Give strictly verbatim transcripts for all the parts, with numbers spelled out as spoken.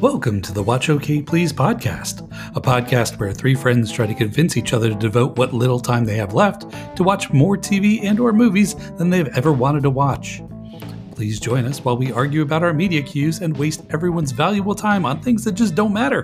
Welcome to the Watch OK Please podcast, a podcast where three friends try to convince each other to devote what little time they have left to watch more T V and or movies than they've ever wanted to watch. Please join us while we argue about our media cues and waste everyone's valuable time on things that just don't matter.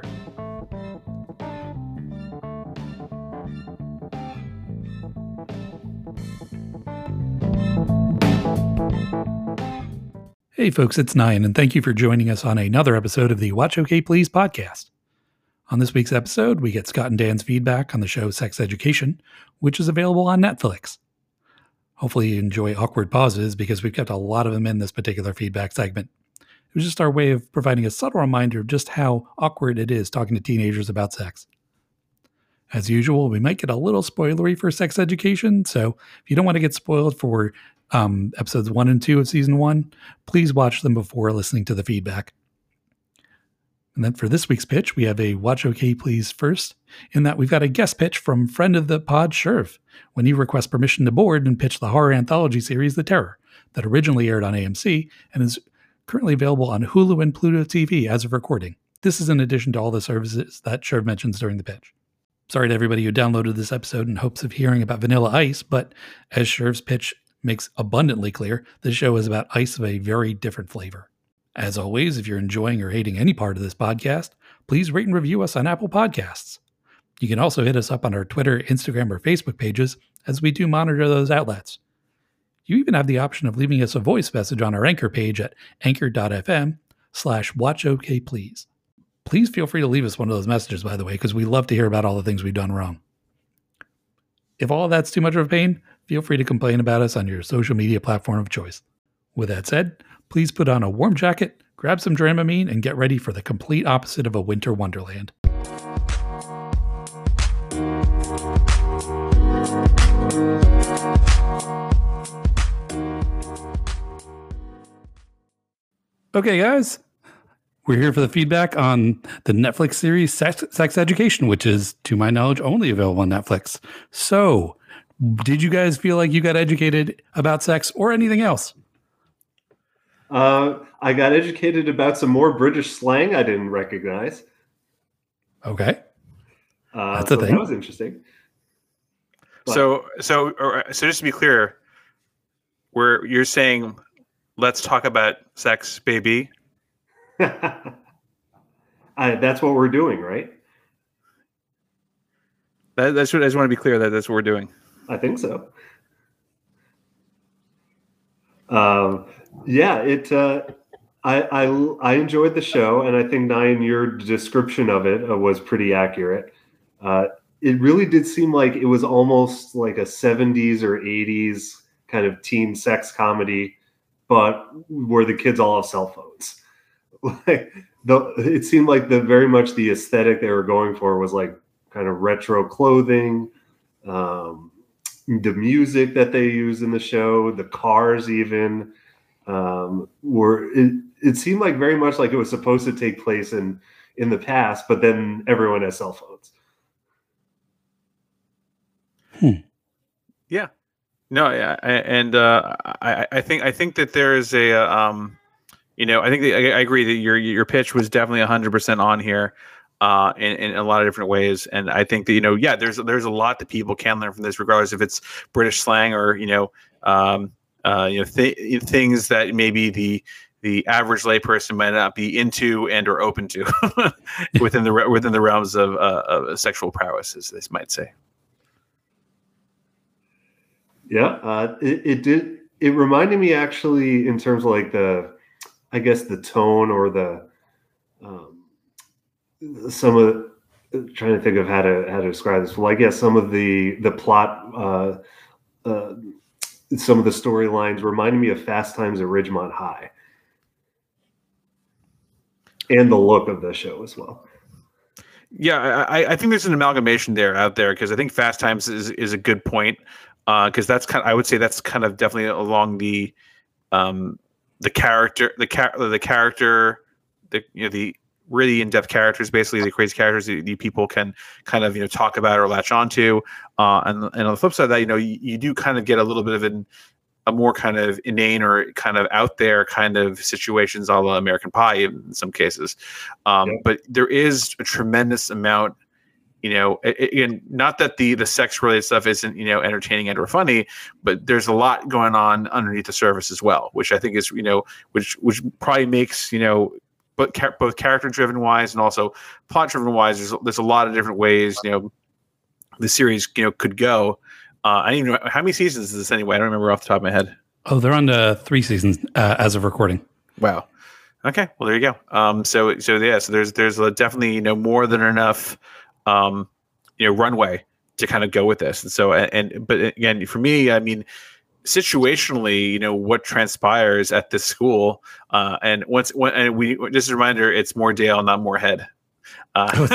Hey folks, it's Nyan, and thank you for joining us on another episode of the Watch OK Please podcast. On this week's episode, we get Scott and Dan's feedback on the show Sex Education, which is available on Netflix. Hopefully you enjoy awkward pauses because we've kept a lot of them in this particular feedback segment. It was just our way of providing a subtle reminder of just how awkward it is talking to teenagers about sex. As usual, we might get a little spoilery for Sex Education, so if you don't want to get spoiled for Um, episodes one and two of season one, please watch them before listening to the feedback. And then for this week's pitch, we have a Watch OK Please first, in that we've got a guest pitch from friend of the pod, Sherv, when he requests permission to board and pitch the horror anthology series The Terror, that originally aired on A M C and is currently available on Hulu and Pluto T V as of recording. This is in addition to all the services that Sherv mentions during the pitch. Sorry to everybody who downloaded this episode in hopes of hearing about Vanilla Ice, but as Sherv's pitch makes abundantly clear, this show is about ice of a very different flavor. As always, if you're enjoying or hating any part of this podcast, please rate and review us on Apple Podcasts. You can also hit us up on our Twitter, Instagram, or Facebook pages, as we do monitor those outlets. You even have the option of leaving us a voice message on our Anchor page at anchor.fm slash watchokplease. Please feel free to leave us one of those messages, by the way, because we love to hear about all the things we've done wrong. If all of that's too much of a pain, feel free to complain about us on your social media platform of choice. With that said, please put on a warm jacket, grab some Dramamine, and get ready for the complete opposite of a winter wonderland. Okay, guys, we're here for the feedback on the Netflix series Sex, Sex Education, which is, to my knowledge, only available on Netflix. So, did you guys feel like you got educated about sex or anything else? Uh, I got educated about some more British slang I didn't recognize. Okay. Uh, That's so a thing. That was interesting. But, so, so, or, so just to be clear, where you're saying, let's talk about sex, baby. I, that's what we're doing, right? That, that's what I just want to be clear that that's what we're doing. I think so. Um, yeah, it. Uh, I, I I enjoyed the show, and I think Nyan, your description of it uh, was pretty accurate. Uh, it really did seem like it was almost like a seventies or eighties kind of teen sex comedy, but where the kids all have cell phones. Like the, it seemed like the very much the aesthetic they were going for was like kind of retro clothing. Um, The music that they use in the show, the cars even, um, were it, it seemed like very much like it was supposed to take place in, in the past, but then everyone has cell phones. Hmm. Yeah. No, yeah. And uh, I, I think I think that there is a, um, you know, I think that, I, I agree that your your pitch was definitely one hundred percent on here. Uh, in, in a lot of different ways. And I think that, you know, yeah, there's there's a lot that people can learn from this, regardless if it's British slang or, you know, um, uh, you know, th- things that maybe the the average layperson might not be into and or open to within the within the realms of, uh, of sexual prowess, as they might say. Yeah, uh, it, it did. It reminded me actually in terms of like the, I guess the tone or the, um, some of the, trying to think of how to how to describe this. Well, I guess some of the the plot, uh, uh, some of the storylines reminded me of Fast Times at Ridgemont High, and the look of the show as well. Yeah, I, I think there's an amalgamation there out there, because I think Fast Times is is a good point, because uh, that's kind of, I would say that's kind of definitely along the um the character the char- the character the you know the really in-depth characters, basically the crazy characters that you people can kind of, you know, talk about or latch onto. Uh, and, and on the flip side of that, you know, you, you do kind of get a little bit of an a more kind of inane or kind of out there kind of situations, a la American Pie in some cases. Um, Yeah. But there is a tremendous amount, you know, again, not that the the sex related stuff isn't, you know, entertaining and or funny, but there's a lot going on underneath the surface as well, which I think is, you know, which which probably makes, you know, but both character driven wise and also plot driven wise, there's there's a lot of different ways, you know, the series, you know, could go. Uh, I don't even know how many seasons is this anyway. I don't remember off the top of my head. Oh, they're on to three seasons uh, as of recording. Wow. Okay. Well, there you go. Um, so, so yeah, so there's, there's a definitely, you know, more than enough, um, you know, runway to kind of go with this. And so, and, and, but again, for me, I mean, situationally, you know, what transpires at this school, uh, and once, when, and we, just a reminder, it's more Dale, not more head. Uh,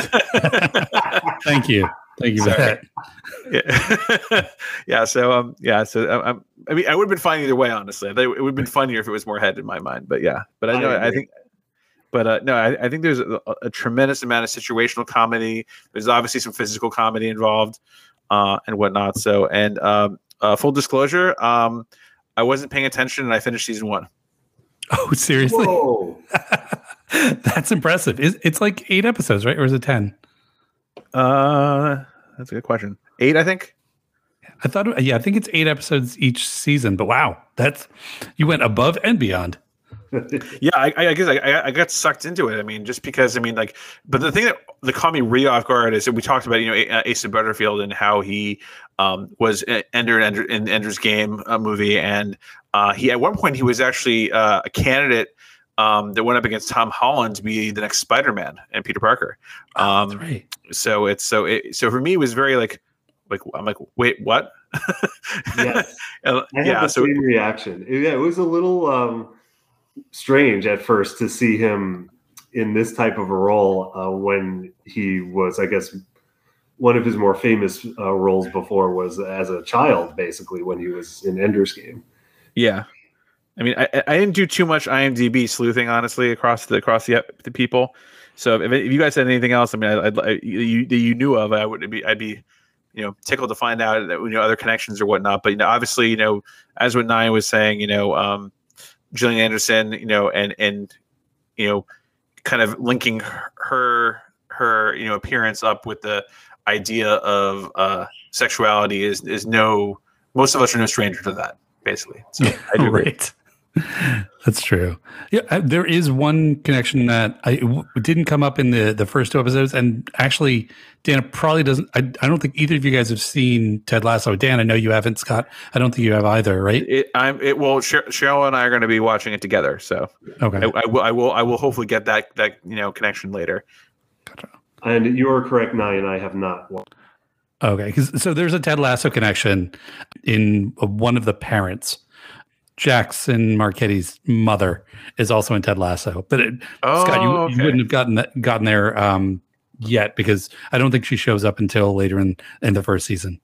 Thank you. Thank you for Sorry. that. Yeah. yeah. So, um, yeah. So, I, I mean, I would have been fine either way, honestly. It would have been funnier if it was more head in my mind, but yeah, but I know, I, I think, but, uh, no, I, I think there's a, a tremendous amount of situational comedy. There's obviously some physical comedy involved, uh, and whatnot. So, and, um, uh, full disclosure, um, I wasn't paying attention and I finished season one. Oh, seriously? Whoa. That's impressive. It's, it's like eight episodes, right? Or is it ten? Uh, that's a good question. Eight, I think. I thought, yeah, I think it's eight episodes each season. But wow, that's you went above and beyond. Yeah, I, I guess I, I got sucked into it. I mean, just because I mean, like, but the thing that that caught me really off guard is that we talked about, you know, Asa Butterfield and how he um, was Ender in, Ender in Ender's Game uh, movie, and uh, he at one point he was actually uh, a candidate um, that went up against Tom Holland to be the next Spider-Man and Peter Parker. Um, Oh, that's right. So it's so it, so for me it was very like like I'm like wait what? Yes. And, I had yeah. the So same reaction. Yeah, it was a little um, strange at first to see him in this type of a role uh, when he was, I guess, one of his more famous uh, roles before was as a child, basically, when he was in Ender's Game. yeah. I mean, I, I didn't do too much IMDb sleuthing, honestly, across the across the, the people. So if, if you guys had anything else, I mean, I, I, you that you knew of, I would be, I'd be, you know, tickled to find out that, you know, other connections or whatnot. But you know, obviously, you know, as what Nyan was saying, you know, um, Gillian Anderson, you know, and and you know, kind of linking her her you know appearance up with the idea of uh, sexuality is is no, most of us are no stranger to that, basically. So I do agree. Right. That's true. Yeah, uh, there is one connection that I w- didn't come up in the the first two episodes, and actually, Dan probably doesn't. I, I don't think either of you guys have seen Ted Lasso. Dan, I know you haven't. Scott, I don't think you have either, right? It, I'm. It well, Sher- Cheryl and I are going to be watching it together, so Okay. I, I will. I will. I will hopefully get that that you know connection later. Gotcha. And you are correct, Nyan, I have not. Well, Okay, 'cause- so there's a Ted Lasso connection in uh, one of the parents. Jackson Marchetti's mother is also in Ted Lasso, but it, Oh, Scott, you, okay. you wouldn't have gotten that, gotten there um, yet because I don't think she shows up until later in, in the first season.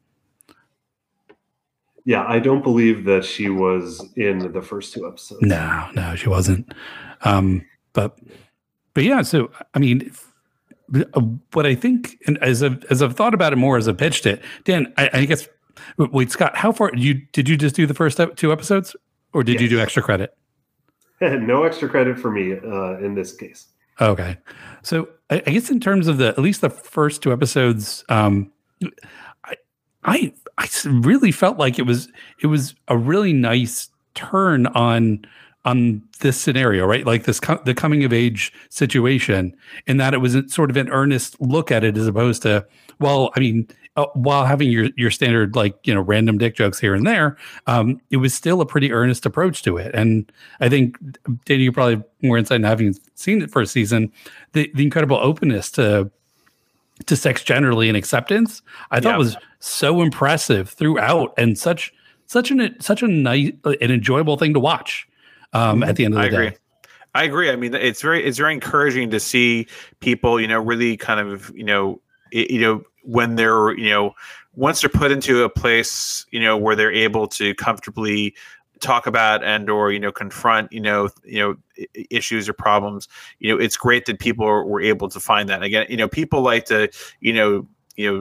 yeah, I don't believe that she was in the first two episodes. No, no, she wasn't. Um, but but yeah, so I mean, if- uh, what I think, and as I've, as I've thought about it more as I pitched it, Dan, I, I guess. Wait, Scott, how far you did you just do the first ep- two episodes, or did you Yes. do extra credit? No extra credit for me uh, in this case. Okay, so I, I guess in terms of the at least the first two episodes, um, I, I I s- really felt like it was it was a really nice turn on on this scenario, right? Like this co- the coming of age situation, in that it was sort of an earnest look at it as opposed to, well, I mean, uh, while having your your standard like you know random dick jokes here and there, um, it was still a pretty earnest approach to it. And I think, Danny, you probably have more insight in having seen the first season, the the incredible openness to to sex generally and acceptance, I thought Yeah. was so impressive throughout, and such such an such a nice an enjoyable thing to watch. Um, at the end of the I day, agree. I agree. I mean, it's very it's very encouraging to see people, you know, really kind of, you know, it, you know, when they're, you know, once they're put into a place, you know, where they're able to comfortably talk about and or you know confront you know you know I- issues or problems. You know, it's great that people are, were able to find that. Again, you know, people like to you know you know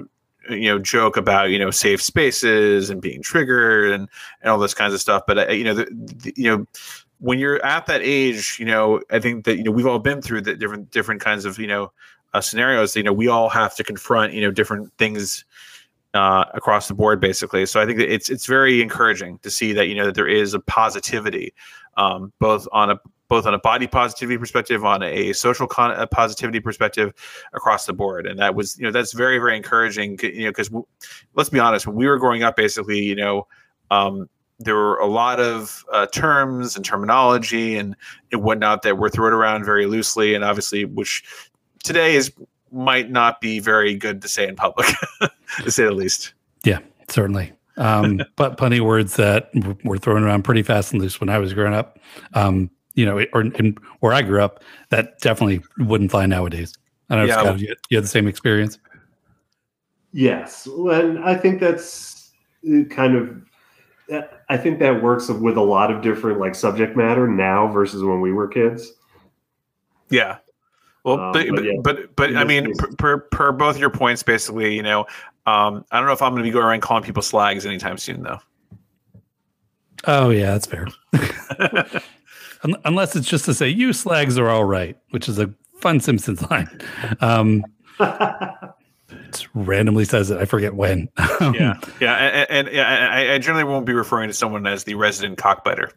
you know, joke about, you know, safe spaces and being triggered and, and all those kinds of stuff. But, uh, you know, the, the, you know, when you're at that age, you know, I think that, you know, we've all been through the different, different kinds of, you know, uh, scenarios. You know, we all have to confront, you know, different things uh, across the board, basically. So I think that it's, it's very encouraging to see that, you know, that there is a positivity, um, both on a, both on a body positivity perspective, on a social con- a positivity perspective across the board. And that was, you know, that's very, very encouraging, you know, because w- let's be honest, when we were growing up, basically, you know, um, there were a lot of uh, terms and terminology and, and whatnot that were thrown around very loosely. And obviously, which today is might not be very good to say in public, to say the least. Yeah, certainly. Um, but plenty of words that were thrown around pretty fast and loose when I was growing up. Um, you know, or in, where I grew up, that definitely wouldn't fly nowadays. I don't know, Yeah. Scott, you, you had the same experience? Yes. And I think that's kind of, I think that works with a lot of different like subject matter now versus when we were kids. Yeah. Well, Um, but, but but, yeah, but, but I in this mean, case- per, per, per both your points, basically, you know, um, I don't know if I'm going to be going around calling people slags anytime soon, though. Oh, yeah, that's fair. Un- Unless it's just to say, you slags are all right, which is a fun Simpsons line. Um, it randomly says it. I forget when. Yeah. Yeah. And, and, and yeah, I, I generally won't be referring to someone as the resident cockbiter.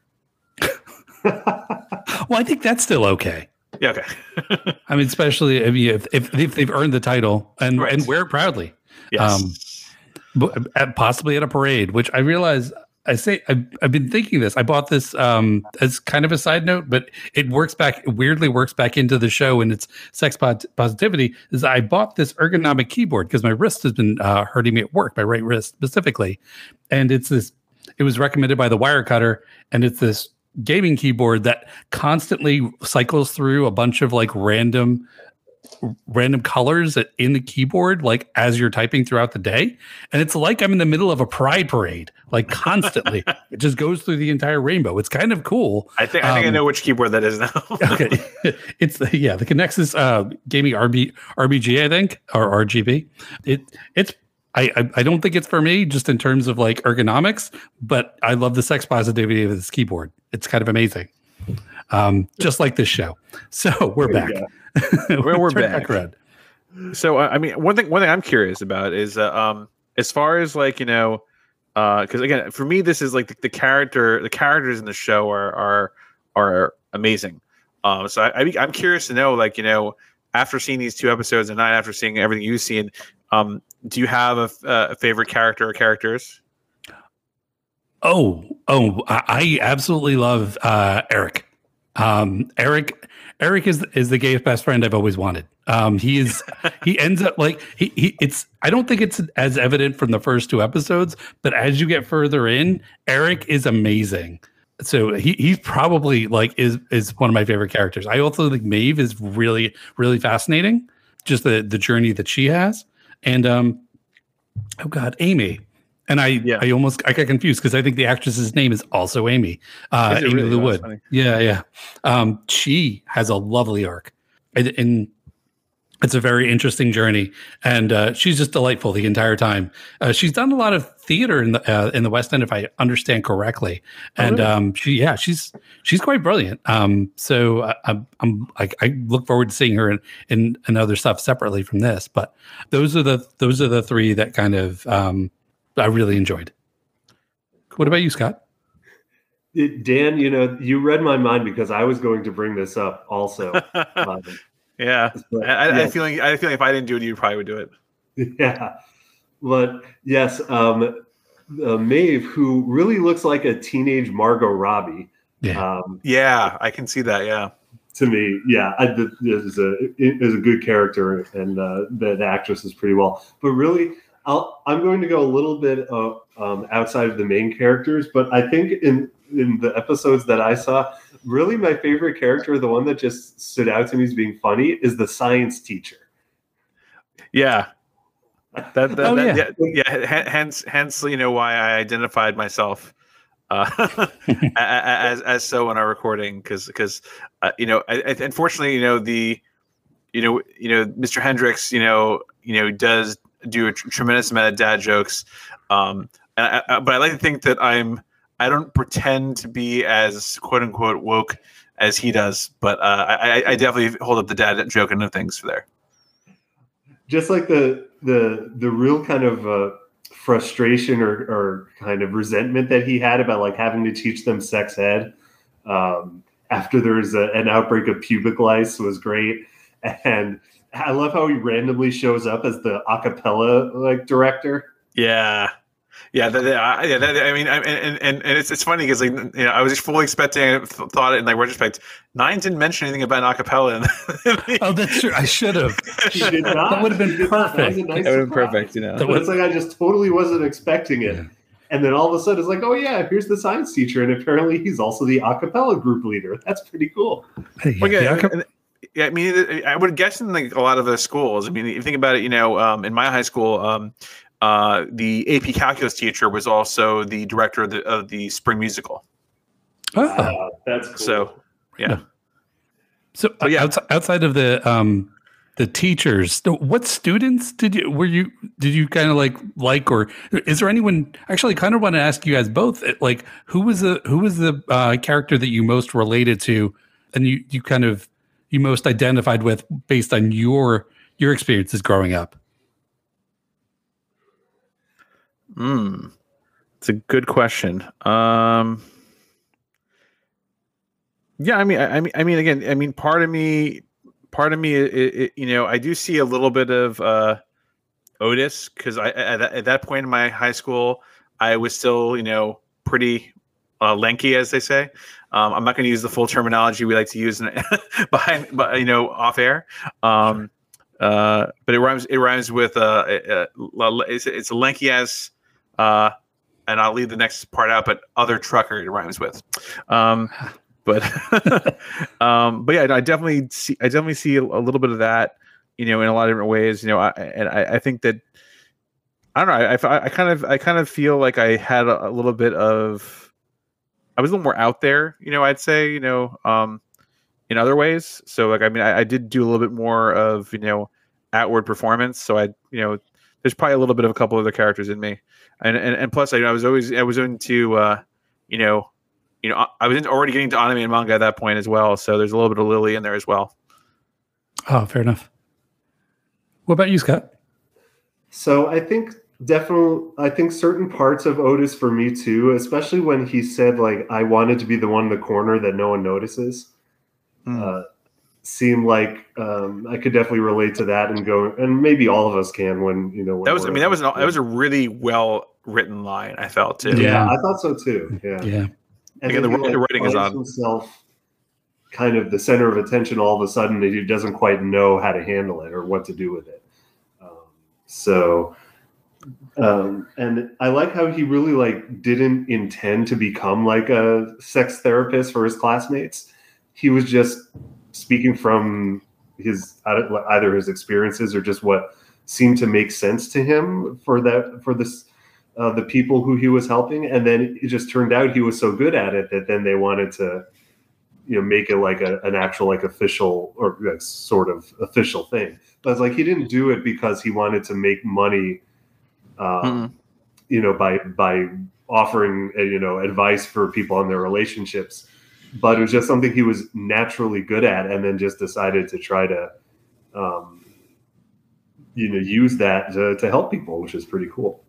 Well, I think that's still okay. Yeah. Okay. I mean, especially if, you- if, if, if they've earned the title and, Right. and wear it proudly. Yes. Um, but at, possibly at a parade, which I realize I say I've, I've been thinking this. I bought this um, as kind of a side note, but it works back it weirdly works back into the show and its sex pot- positivity. Is I bought this ergonomic keyboard because my wrist has been uh, hurting me at work, my right wrist specifically, and it's this. It was recommended by the Wirecutter, and it's this gaming keyboard that constantly cycles through a bunch of like random random colors in the keyboard, like as you're typing throughout the day. And it's like I'm in the middle of a pride parade, like constantly. It just goes through the entire rainbow. It's kind of cool. I think I think Um, I know which keyboard that is now. Okay. It's the, yeah, the Connexus uh, Gaming R B, R B G, I think, or R G B. It, it's, I, I, I don't think it's for me just in terms of like ergonomics, but I love the sex positivity of this keyboard. It's kind of amazing. Um, just like this show. So we're There you back. go. Well, we're Turn back. around. So uh, I mean, one thing one thing I'm curious about is uh, um, as far as like, you know, because again, for me, this is like the, the character, the characters in the show are are are amazing. Um, so I, I I'm curious to know, like, you know, after seeing these two episodes and not after seeing everything you've seen, um, do you have a, a favorite character or characters? Oh, oh, I, I absolutely love uh, Eric. Um, Eric, Eric is is the gayest best friend I've always wanted. Um, he is. He ends up like he, he. It's. I don't think it's as evident from the first two episodes, but as you get further in, Eric is amazing. So he he's probably like is is one of my favorite characters. I also think Maeve is really really fascinating. Just the the journey that she has, and um, oh god, Amy. And I, Yeah. I almost I got confused because I think the actress's name is also Amy. Uh, Is it Amy really? Lou Oh, that's Wood. funny. Yeah, yeah. Um, she has a lovely arc, and, and it's a very interesting journey. And uh, she's just delightful the entire time. Uh, she's done a lot of theater in the uh, in the West End, if I understand correctly. Oh, And really? um, she, yeah, she's she's quite brilliant. Um, so I, I'm I'm I, I look forward to seeing her in, in in other stuff separately from this. But those are the those are the three that kind of. Um, I really enjoyed. What about you, Scott? It- Dan, you know, you read my mind because I was going to bring this up also. Um, Yeah, but, I, I, I yeah. feel like I feel like if I didn't do it, you probably would do it. Yeah, but yes, um, uh, Maeve, who really looks like a teenage Margot Robbie, Yeah. um, Yeah, I can see that. Yeah. to me, yeah, I, th- this is a is a good character, and uh, the, the actress is pretty well. But really, I'll, I'm going to go a little bit uh, um, outside of the main characters, but I think in in the episodes that I saw, really my favorite character, the one that just stood out to me as being funny, is the science teacher. Yeah. That, that, Oh, that- yeah. yeah, yeah. h- Hence, hence, you know, why I identified myself uh, a- a- as as so in our recording, because because uh, you know, I, I, unfortunately, you know the, you know, you know, Mister Hendricks, you know, you know, does do a tr- tremendous amount of dad jokes. Um, and I, I, but I like to think that I'm I don't pretend to be as quote unquote woke as he does, but uh, I, I definitely hold up the dad joke and things for there. Just like the the the real kind of uh, frustration or, or kind of resentment that he had about like having to teach them sex ed um, after there was a, an outbreak of pubic lice was great, and I love how he randomly shows up as the a cappella like director. Yeah. Yeah, that, that, yeah. That, I mean, I, and and and it's it's funny because like you know I was just fully expecting, thought it in like retrospect. Nine didn't mention anything about acapella. Oh, that's true. I should have. She did not. That would have been perfect. That, nice that would have been perfect. You know, but it's like I just totally wasn't expecting it, Yeah. and then all of a sudden it's like, oh yeah, here's the science teacher, and apparently he's also the acapella group leader. That's pretty cool. Hey, well, yeah, yeah, and- and- yeah, I mean, I would guess in like a lot of the schools. I mean, if you think about it, you know, um, in my high school. Um, Uh, the A P calculus teacher was also the director of the, of the spring musical. Oh. Uh, that's cool. So, yeah. So, So, yeah. outside, outside of the um, the teachers, what students did you were you did you kind of like like or is there anyone? Actually, I kind of want to ask you guys both. Like, who was the who was the uh, character that you most related to, and you you kind of you most identified with based on your your experiences growing up? Hmm. It's a good question. Um, yeah, I mean, I, I mean, I mean, again, I mean, part of me, part of me, it, it, you know, I do see a little bit of uh, Otis because I at that, at that point in my high school, I was still, you know, pretty uh, lanky, as they say. Um, I'm not going to use the full terminology we like to use in, behind, but you know, off air. Um, uh, but it rhymes. It rhymes with uh, uh, uh it's, it's a lanky as. Uh, and I'll leave the next part out, but other trucker it rhymes with. Um, but um, but yeah, I definitely see. I definitely see a, a little bit of that, you know, in a lot of different ways. You know, I, and I, I think that I don't know. I, I, I kind of I kind of feel like I had a, a little bit of. I was a little more out there, you know. I'd say, you know, um, in other ways. So, like, I mean, I, I did do a little bit more of, you know, outward performance. So I, you know, there's probably a little bit of a couple other characters in me. And, and and plus, I, I was always I was into uh, you know, you know I was into already getting to anime and manga at that point as well. So there's a little bit of Lily in there as well. Oh, fair enough. What about you, Scott? So I think definitely, I think certain parts of Otis for me too, especially when he said like I wanted to be the one in the corner that no one notices. Mm. Uh, seemed like um, I could definitely relate to that and go, and maybe all of us can when you know. When That was I we're- mean that was an, that was a really well written line. I felt too. Yeah, Yeah. I thought so too. Yeah, Yeah. and Again, then the he, writing- the writing is finds on. himself kind of the center of attention all of a sudden that he doesn't quite know how to handle it or what to do with it. Um, so, um, and I like how he really like didn't intend to become like a sex therapist for his classmates. He was just speaking from his either his experiences or just what seemed to make sense to him for that for this uh, the people who he was helping, and then it just turned out he was so good at it that then they wanted to, you know, make it like a, an actual like official or like, sort of official thing. But it's like he didn't do it because he wanted to make money, um, Mm. you know, by by offering uh, you know advice for people in their relationships. But it was just something he was naturally good at, and then just decided to try to, um, you know, use that to, to help people, which is pretty cool.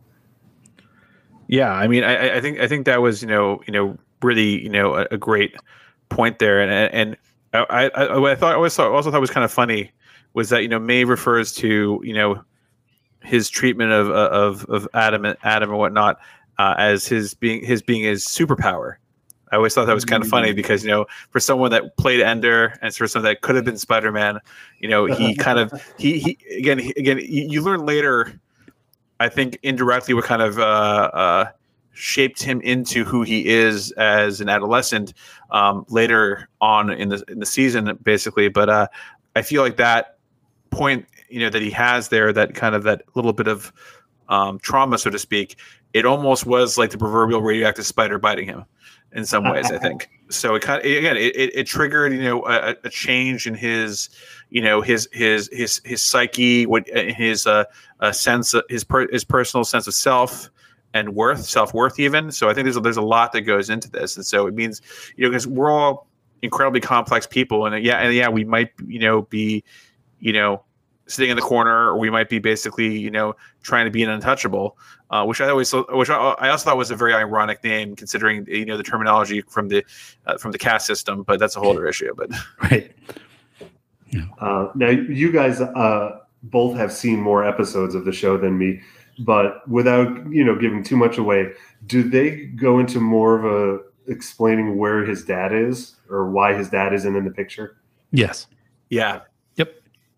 Yeah, I mean, I, I think I think that was you know you know really you know a, a great point there, and and I I, what I thought I always thought, also thought was kind of funny was that you know Maeve refers to you know his treatment of of of Adam and Adam and whatnot uh, as his being his being his superpower. I always thought that was kind of funny because, you know, for someone that played Ender and for someone that could have been Spider-Man, you know, he kind of he he again he, again you, you learn later, I think indirectly what kind of uh, uh, shaped him into who he is as an adolescent um, later on in the in the season, basically. But uh, I feel like that point, you know, that he has there, that kind of that little bit of um, trauma, so to speak, it almost was like the proverbial radioactive spider biting him in some ways, I think. So it kind of, again, it, it, it triggered, you know, a, a change in his, you know, his, his, his, his psyche, what his, uh, a sense of his, per, his personal sense of self and worth, self-worth even. So I think there's a, there's a lot that goes into this. And so it means, you know, because we're all incredibly complex people, and yeah, and yeah, we might, you know, be, you know, sitting in the corner, or we might be basically, you know, trying to be an untouchable, uh, which I always, which I, I also thought was a very ironic name, considering, you know, the terminology from the uh, from the caste system. But that's a whole other issue. But right. Yeah. Uh, now, you guys uh, both have seen more episodes of the show than me, but without, you know, giving too much away, do they go into more of a explaining where his dad is, or why his dad isn't in the picture? Yes. Yeah. Yep.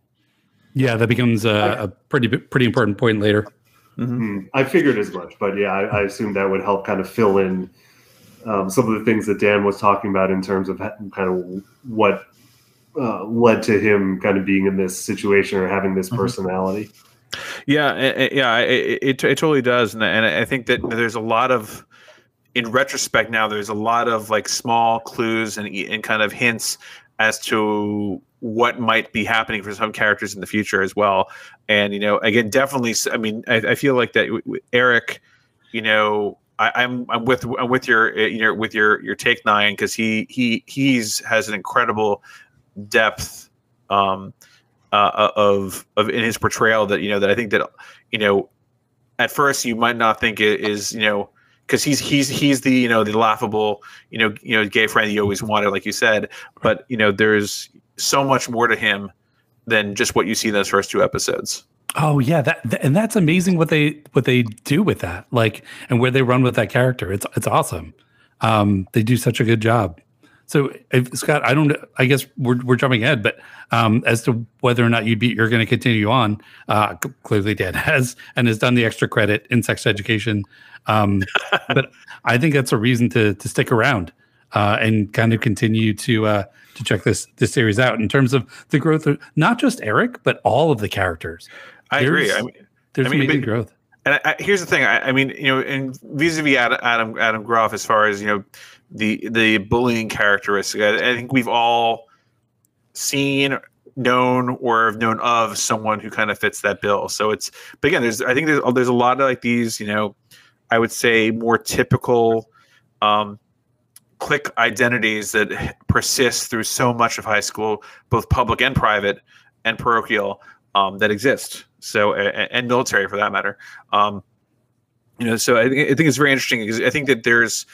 Yeah, that becomes a, a pretty pretty important point later. Mm-hmm. I figured as much, but yeah, I, I assumed that would help kind of fill in um, some of the things that Dan was talking about in terms of kind of what uh, led to him kind of being in this situation or having this personality. Yeah, yeah, it, it, it totally does, and and I think that there's a lot of, in retrospect now, there's a lot of like small clues and and kind of hints as to what might be happening for some characters in the future as well. And, you know, again, definitely, I mean, I, I feel like that Eric, you know, I, I'm, I'm with, I'm with your, you know, with your, your take nine, cause he, he, he's has an incredible depth, um, uh, of, of in his portrayal that, you know, that I think that, you know, at first you might not think it is, you know, cause he's, he's, he's the, you know, the laughable, you know, you know, gay friend you always wanted, like you said, but, you know, there's so much more to him than just what you see in those first two episodes. Oh yeah, that, that and that's amazing what they what they do with that, like, and where they run with that character. It's it's awesome. Um, they do such a good job. So, if, Scott, I don't. I guess we're we're jumping ahead, but um, as to whether or not you beat, you're going to continue on. Uh, clearly, Dan has and has done the extra credit in sex education. Um, but I think that's a reason to to stick around uh, and kind of continue to. Uh, to check this this series out in terms of the growth of not just Eric, but all of the characters. I there's, agree. I mean, there's I mean, amazing but, growth. And I, I, here's the thing. I, I mean, you know, and vis-a-vis Adam, Adam, Adam Groff, as far as, you know, the, the bullying characteristic, I, I think we've all seen, known, or have known of someone who kind of fits that bill. So it's, but again, there's, I think there's, there's a lot of like these, you know, I would say more typical, um, clique identities that persist through so much of high school, both public and private and parochial, um, that exist. So, and, and military for that matter. Um, you know, so I think, I think it's very interesting because I think that there's,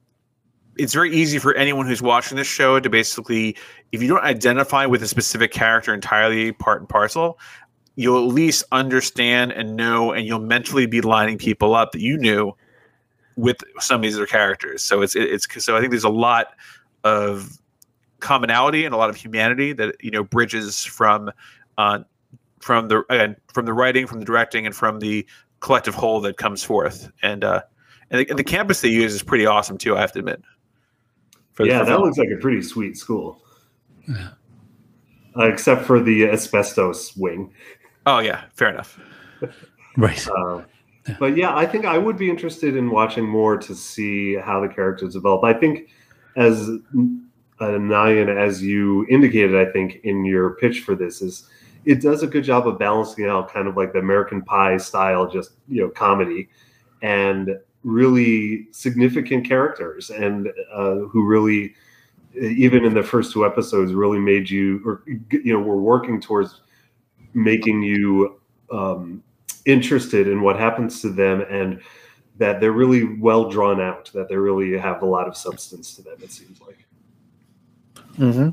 it's very easy for anyone who's watching this show to basically, if you don't identify with a specific character entirely part and parcel, you'll at least understand and know, and you'll mentally be lining people up that you knew with some of these other characters. So it's, it's, so I think there's a lot of commonality and a lot of humanity that, you know, bridges from, uh, from the, again, from the writing, from the directing, and from the collective whole that comes forth. And, uh, and the, and the campus they use is pretty awesome too, I have to admit. For yeah, that looks like a pretty sweet school. Yeah. Uh, except for the asbestos wing. Oh yeah, fair enough. Right. Uh, Yeah. But yeah, I think I would be interested in watching more to see how the characters develop. I think as uh, Nyan, as you indicated, I think in your pitch for this, is it does a good job of balancing out kind of like the American Pie style, just, you know, comedy, and really significant characters, and uh, who really, even in the first two episodes, really made you, or, you know, we're working towards making you um, interested in what happens to them, and that they're really well drawn out, that they really have a lot of substance to them, it seems like. Mm-hmm.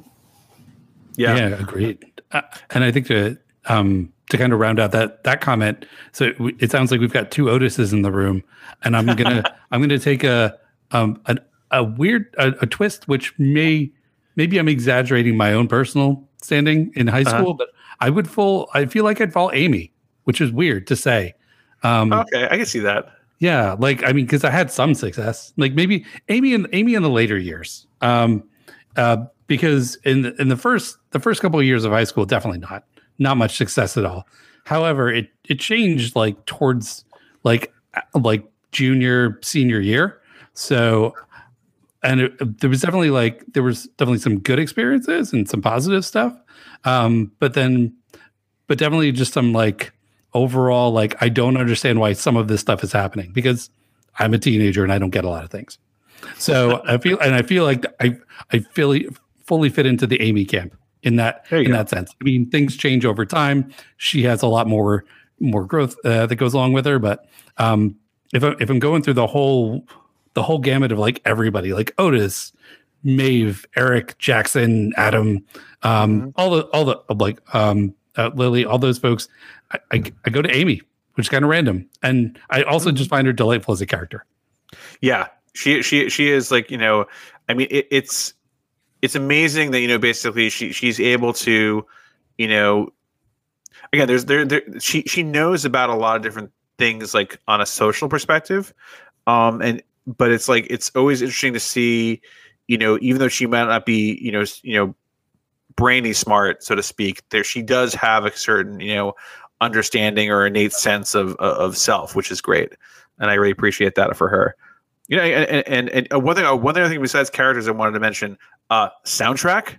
Yeah. Yeah, agreed. Uh, and I think to um, to kind of round out that that comment, so we, it sounds like we've got two Otises in the room, and I'm gonna I'm gonna take a um a, a weird a, a twist, which may maybe I'm exaggerating my own personal standing in high school, uh-huh. but I would full I feel like I'd fall Amy, which is weird to say. Um, okay, I can see that. Yeah, like I mean, because I had some success, like maybe Amy and Amy in the later years, um, uh, because in the, in the first the first couple of years of high school, definitely not not much success at all. However, it it changed like towards like like junior senior year. So, and it, there was definitely like there was definitely some good experiences and some positive stuff. Um, but then, but definitely just some like overall like I don't understand why some of this stuff is happening because I'm a teenager and I don't get a lot of things. So I feel and I feel like I I feel fully fit into the Amy camp in that in go. that sense. I mean, things change over time. She has a lot more more growth uh, that goes along with her. But um, if I, if I'm going through the whole the whole gamut of like everybody, like Otis, Maeve, Eric, Jackson, Adam, um, mm-hmm. all the all the like um, uh, Lily, all those folks, I, I, I go to Amy, which is kind of random, and I also mm-hmm. just find her delightful as a character. Yeah, she she she is like you know, I mean it, it's. It's amazing that, you know, basically she she's able to, you know, again, there's there, there she she knows about a lot of different things like on a social perspective. Um, and but it's like it's always interesting to see, you know, even though she might not be, you know, you know, brainy smart, so to speak, there she does have a certain, you know, understanding or innate sense of of self, which is great. And I really appreciate that for her. You know, and and, and, and one thing, one other thing besides characters, I wanted to mention, uh, soundtrack.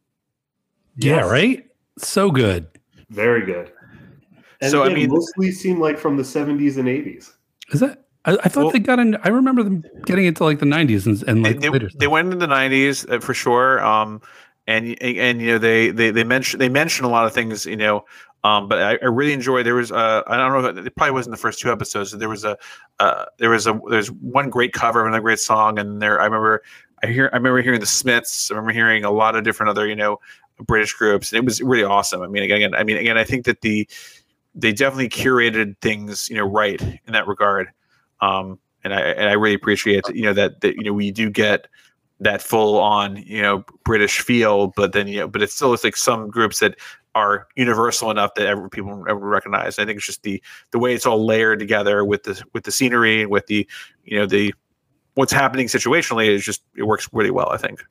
Yeah, yes. Right. So good, very good. And so I mean, mostly seem like from the seventies and eighties. Is that? I, I thought well, they got in. I remember them getting into like the nineties and, and like they, later. They went into the nineties uh, for sure. Um, and and, and you know they they they mention they mention a lot of things. You know. Um, but I, I really enjoyed. There was uh, I don't know. It probably wasn't the first two episodes. There was a uh, there was a there's one great cover of another great song, and there I remember I hear I remember hearing the Smiths. I remember hearing a lot of different other you know British groups, and it was really awesome. I mean, again, I mean, again, I think that the they definitely curated things you know right in that regard, um, and I and I really appreciate you know that that you know we do get that full on you know British feel, but then you know but it's still it's like some groups that are universal enough that every people ever recognize. I think it's just the the way it's all layered together with the with the scenery and with the you know the what's happening situationally is just it works really well. I think.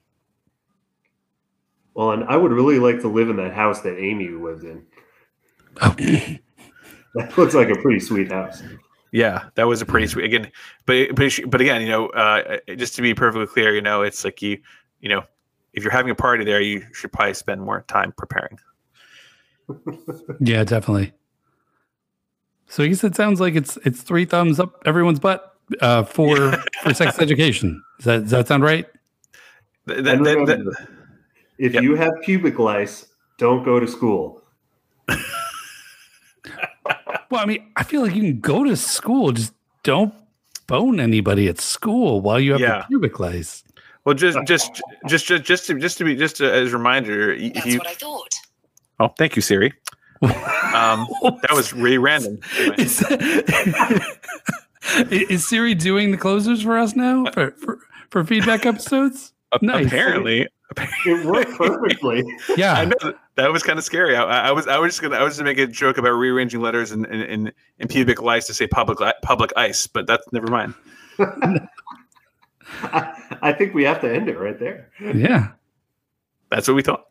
Well, and I would really like to live in that house that Amy lived in. Oh. That looks like a pretty sweet house. Yeah, that was a pretty sweet again, but but but again, you know, uh, just to be perfectly clear, you know, it's like you you know, if you're having a party there, you should probably spend more time preparing. Yeah, definitely. So I guess it sounds like it's it's three thumbs up everyone's butt uh, for for sex education. Does that does that sound right? That, that, that, that, if yep. you have pubic lice, don't go to school. Well, I mean, I feel like you can go to school, just don't bone anybody at school while you have yeah. the pubic lice. Well, just just just just just to just to be just to, as a reminder, that's you, what I thought. Oh, thank you, Siri. Um, that was really random. Is, is Siri doing the closers for us now for for, for feedback episodes? Nice. Apparently, it worked perfectly. Yeah, I know that was kind of scary. I, I was I was just gonna I was just gonna make a joke about rearranging letters in in, in, in pubic lice to say public public ice, but that's never mind. I, I think we have to end it right there. Yeah, that's what we thought.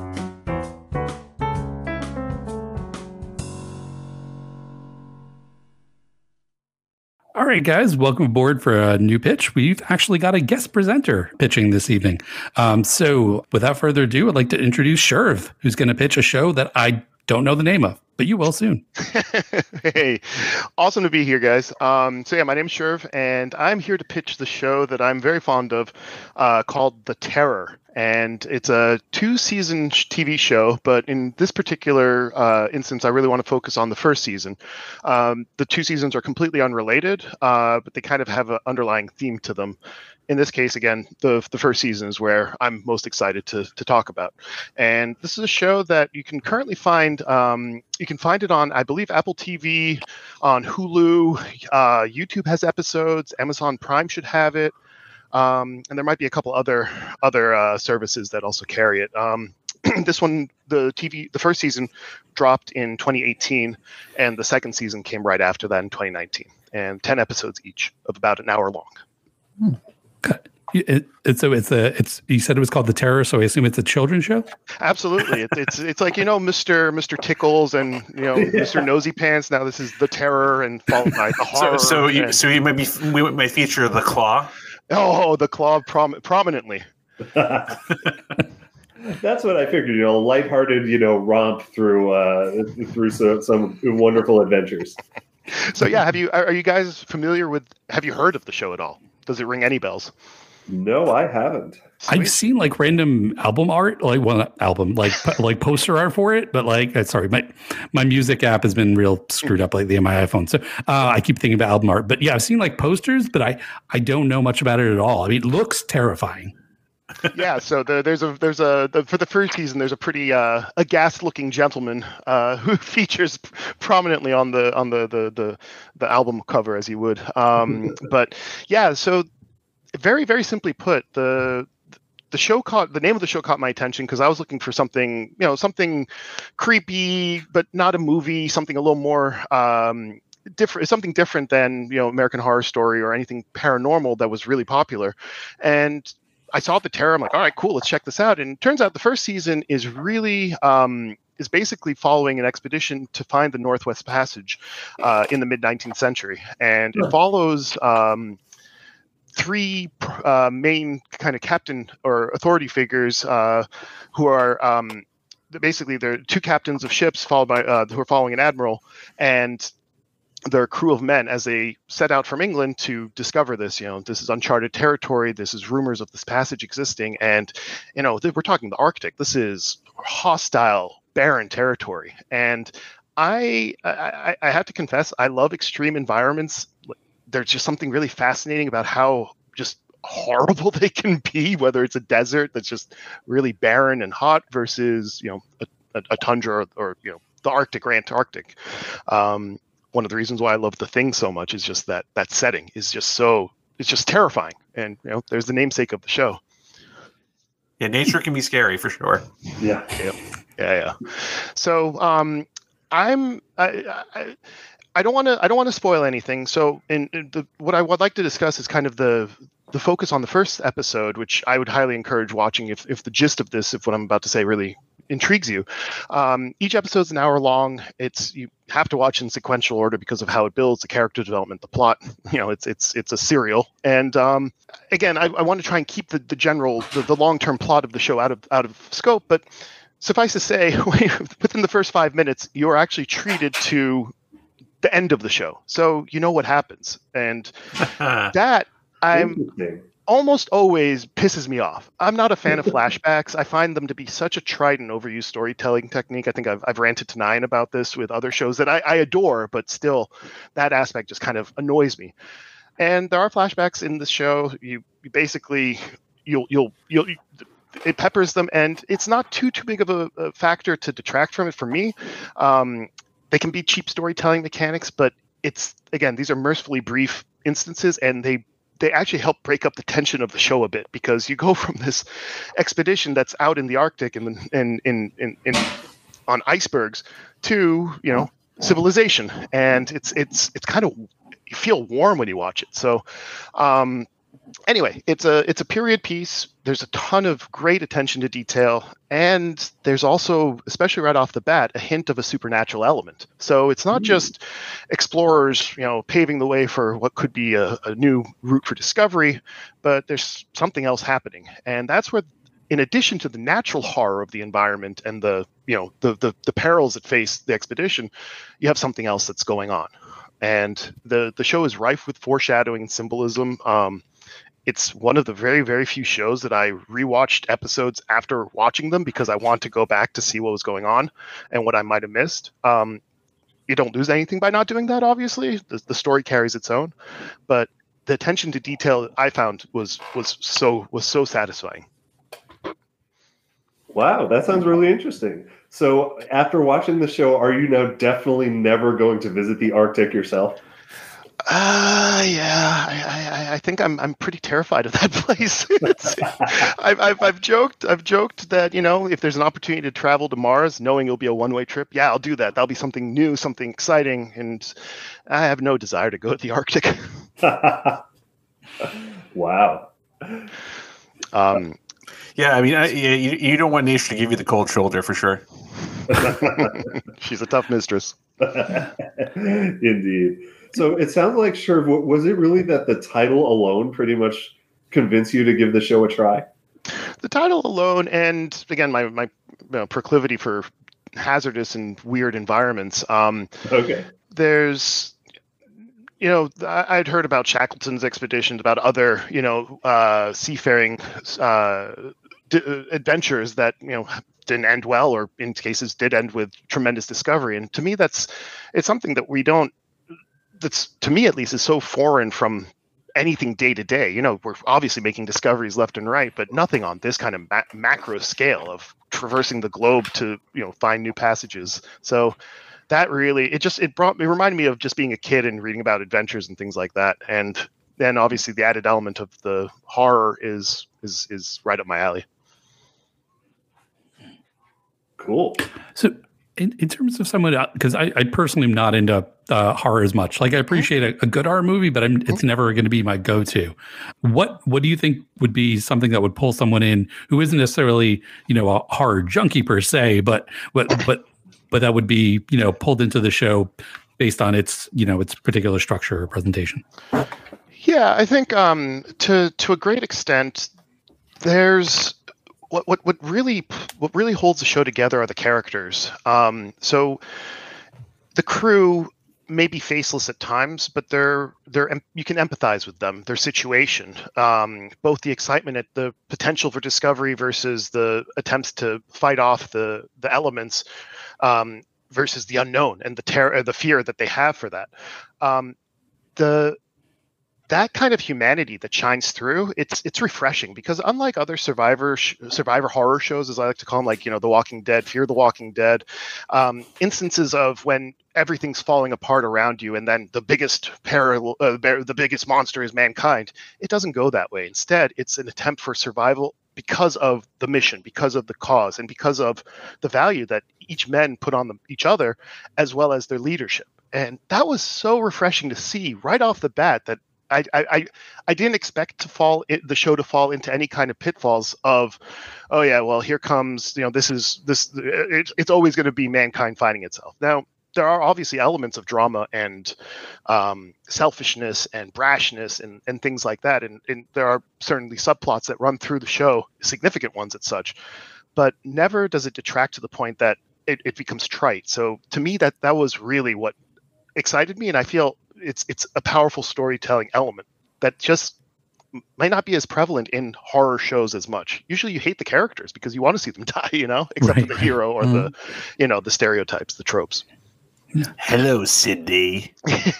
All right, guys, welcome aboard for a new pitch. We've actually got a guest presenter pitching this evening. Um, so without further ado, I'd like to introduce Sherv, who's going to pitch a show that I don't know the name of, but you will soon. Hey, awesome to be here, guys. Um, so yeah, my name's Sherv, and I'm here to pitch the show that I'm very fond of uh, called The Terror. And it's a two-season T V show, but in this particular uh, instance, I really want to focus on the first season. Um, the two seasons are completely unrelated, uh, but they kind of have an underlying theme to them. In this case, again, the the first season is where I'm most excited to to talk about. And this is a show that you can currently find. Um, you can find it on, I believe, Apple T V, on Hulu. Uh, YouTube has episodes. Amazon Prime should have it. Um, and there might be a couple other other uh, services that also carry it. Um, this one, the T V, the first season dropped in twenty eighteen, and the second season came right after that in twenty nineteen, and ten episodes each of about an hour long. Hmm. Got, It, it's so it's a it's you said it was called The Terror, so I assume it's a children's show. Absolutely, it, it's it's like you know Mister Mister Tickles and you know yeah. Mister Nosy Pants. Now this is The Terror and followed by the horror. So so you, and, so you might be we might feature the Claw. Oh, the Claw prom- prominently. That's what I figured. You know, lighthearted, you know, romp through uh, through some, some wonderful adventures. So yeah, have you are you guys familiar with? Have you heard of the show at all? Does it ring any bells? No, I haven't. Sweet. I've seen like random album art, like well, not album, like like poster art for it, but like uh, sorry, my my music app has been real screwed up lately on my iPhone, so uh, I keep thinking about album art. But yeah, I've seen like posters, but I I don't know much about it at all. I mean, it looks terrifying. Yeah, so the, there's a there's a the, for the first season there's a pretty uh, aghast-looking gentleman uh, who features prominently on the on the the the, the album cover as you would. Um, but yeah, so. Very, very simply put, the the show caught the name of the show caught my attention because I was looking for something, you know, something creepy, but not a movie, something a little more um, different, something different than you know American Horror Story or anything paranormal that was really popular. And I saw The Terror. I'm like, all right, cool, let's check this out. And it turns out the first season is really um, is basically following an expedition to find the Northwest Passage uh, in the mid nineteenth century, and it follows. Um, three uh, main kind of captain or authority figures uh, who are um, basically they're two captains of ships followed by uh, who are following an admiral and their crew of men as they set out from England to discover this. You know, this is uncharted territory. This is rumors of this passage existing, and you know we're talking the Arctic. This is hostile, barren territory, and I I, I have to confess I love extreme environments. There's just something really fascinating about how just horrible they can be, whether it's a desert that's just really barren and hot versus, you know, a, a, a tundra or, or, you know, the Arctic or Antarctic. Um, one of the reasons why I love The Thing so much is just that that setting is just so, it's just terrifying. And, you know, there's the namesake of the show. Yeah, nature can be scary for sure. Yeah. Yeah, yeah. yeah. So um, I'm... I, I, I don't want to. I don't want to spoil anything. So, in, in the, what I would like to discuss is kind of the the focus on the first episode, which I would highly encourage watching if if the gist of this, if what I'm about to say really intrigues you. Um, each episode's an hour long. It's you have to watch in sequential order because of how it builds, the character development, the plot. You know, it's it's it's a serial. And um, again, I, I want to try and keep the the general the, the long term plot of the show out of out of scope. But suffice to say, within the first five minutes, you are actually treated to the end of the show, so you know what happens, and that I'm almost always pisses me off. I'm not a fan of flashbacks. I find them to be such a tried and overused storytelling technique. I think I've, I've ranted to Nine about this with other shows that I, I adore, but still, that aspect just kind of annoys me. And there are flashbacks in this show. You, you basically you'll you'll you'll. It peppers them, and it's not too too big of a, a factor to detract from it for me. Um, They can be cheap storytelling mechanics, but it's again, these are mercifully brief instances, and they they actually help break up the tension of the show a bit because you go from this expedition that's out in the Arctic and in in, in in on icebergs to you know civilization, and it's it's it's kind of you feel warm when you watch it. So. Um, Anyway, it's a it's a period piece. There's a ton of great attention to detail, and there's also, especially right off the bat, a hint of a supernatural element. So it's not just explorers, you know, paving the way for what could be a, a new route for discovery, but there's something else happening, and that's where, in addition to the natural horror of the environment and the you know the the, the perils that face the expedition, you have something else that's going on, and the the show is rife with foreshadowing and symbolism. Um, It's one of the very, very few shows that I rewatched episodes after watching them because I want to go back to see what was going on and what I might have missed. Um, you don't lose anything by not doing that, obviously. The, the story carries its own, but the attention to detail I found was was so was so satisfying. Wow, that sounds really interesting. So, after watching the show, are you now definitely never going to visit the Arctic yourself? Uh, yeah, I, I, I think I'm I'm pretty terrified of that place. I've, I've I've joked I've joked that you know if there's an opportunity to travel to Mars, knowing it'll be a one way trip, yeah, I'll do that. That'll be something new, something exciting, and I have no desire to go to the Arctic. Wow. Um, yeah, I mean, I, you, you don't want Nature to give you the cold shoulder for sure. She's a tough mistress. Indeed. So it sounds like, sure, was it really that the title alone pretty much convinced you to give the show a try? The title alone, and again, my my you know, proclivity for hazardous and weird environments. Um, okay. There's, you know, I'd heard about Shackleton's expeditions, about other, you know, uh, seafaring uh, d- adventures that, you know, didn't end well, or in cases did end with tremendous discovery. And to me, that's, it's something that we don't, that's, to me at least, is so foreign from anything day to day. You know, we're obviously making discoveries left and right, but nothing on this kind of ma- macro scale of traversing the globe to, you know, find new passages. So that really, it just, it brought, it reminded me of just being a kid and reading about adventures and things like that. And then obviously the added element of the horror is, is, is right up my alley. Cool. So in, in terms of someone, because I, I personally am not into uh, horror as much. Like I appreciate a, a good horror movie, but I'm, it's never going to be my go-to. What What do you think would be something that would pull someone in who isn't necessarily, you know, a horror junkie per se, but but but but that would be, you know, pulled into the show based on its, you know, its particular structure or presentation? Yeah, I think um, to to a great extent, there's what what what really what really holds the show together are the characters. Um, so the crew may be faceless at times, but they're they're you can empathize with them, their situation, um, both the excitement at the potential for discovery versus the attempts to fight off the the elements, um, versus the unknown and the terror, the fear that they have for that. Um, the that kind of humanity that shines through, it's it's refreshing, because unlike other survivor sh- survivor horror shows, as I like to call them, like, you know, The Walking Dead, Fear the Walking Dead, um, instances of when everything's falling apart around you and then the biggest peril, uh, the biggest monster is mankind, it doesn't go that way. Instead, it's an attempt for survival because of the mission, because of the cause, and because of the value that each men put on them, each other, as well as their leadership. And that was so refreshing to see right off the bat, that I, I I didn't expect to fall it, the show to fall into any kind of pitfalls of, oh yeah, well, here comes, you know, this is this it, it's always going to be mankind fighting itself. Now, there are obviously elements of drama and um, selfishness and brashness and, and things like that, and, and there are certainly subplots that run through the show, significant ones as such, but never does it detract to the point that it, it becomes trite. So to me, that that was really what excited me, and I feel it's it's a powerful storytelling element that just might not be as prevalent in horror shows as much. Usually you hate the characters because you want to see them die, you know, except right, for the hero or right. the, you know, the stereotypes, the tropes. Hello, Cindy.